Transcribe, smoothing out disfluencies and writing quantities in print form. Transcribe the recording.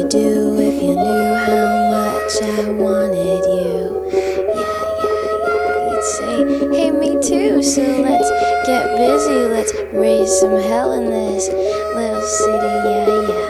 do if you knew how much I wanted you? Yeah, you'd say, hey, me too. So let's get busy, let's raise some hell in this little city, yeah.